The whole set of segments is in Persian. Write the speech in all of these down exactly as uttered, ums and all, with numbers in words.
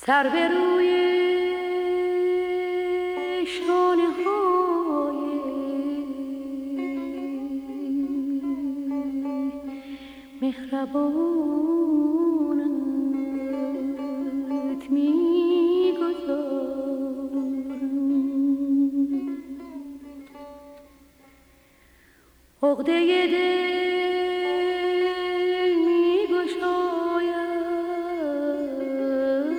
سر به روی شانه های مهربانت می گذارم. عقده دل می گشاید،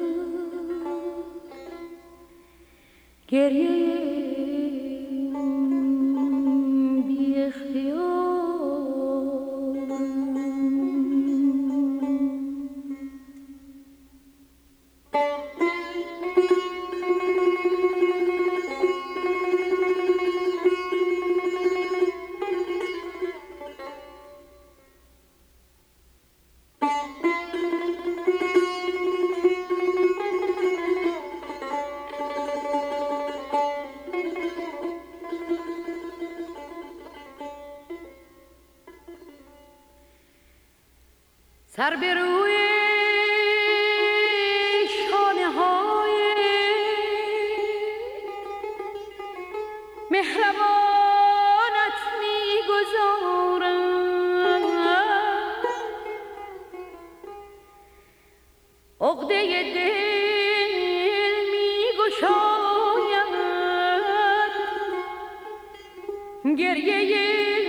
گریه بی اختیار. سر به روی شانه های مهربانت می گذارم. عقده دل می گشاید، گریه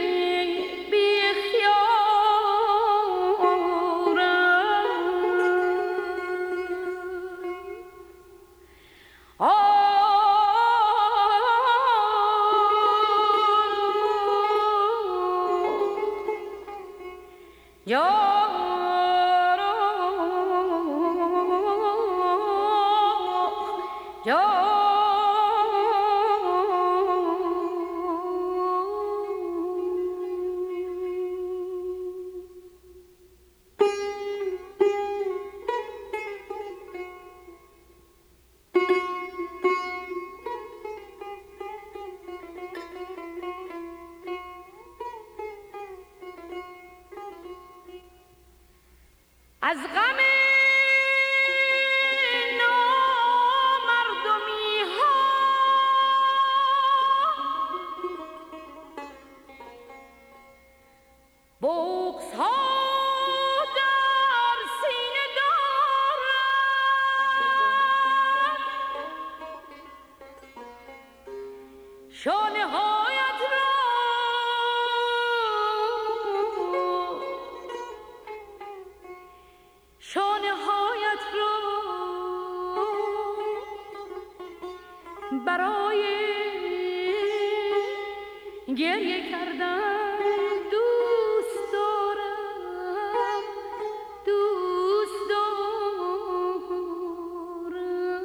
از غم نامردمی ها بغض ها در سینه دارم. شانه هایت را شانه هایت را برای گریه کردن دوست دارم، دوست دارم.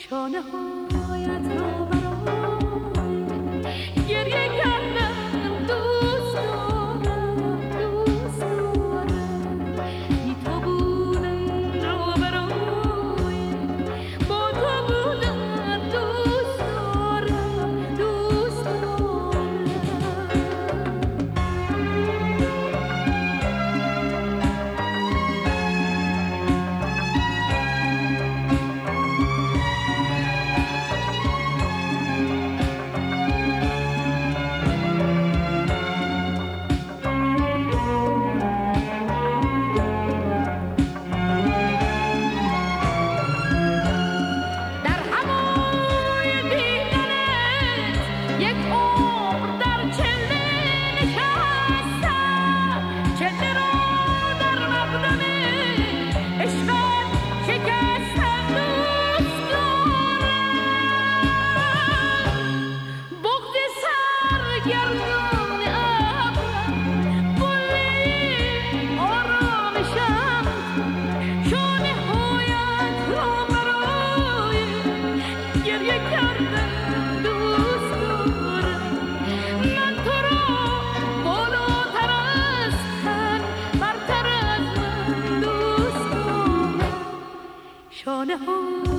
شانه هایت را برای گریه کردم دوست دارم دوست دارم بی تو بودم را برای با تو بودم دوست دارم دوست دارم در هوای دیدنت یک عمر در چله نشستم چله را در مقدم عشقت شکستم دوست دارم بغض سرگردان ابرم قله آرامشم شانه هایت را برای گریه کردم دوست دارم من تو را بالاتر از تن برتر از من دوست دارم شانه ها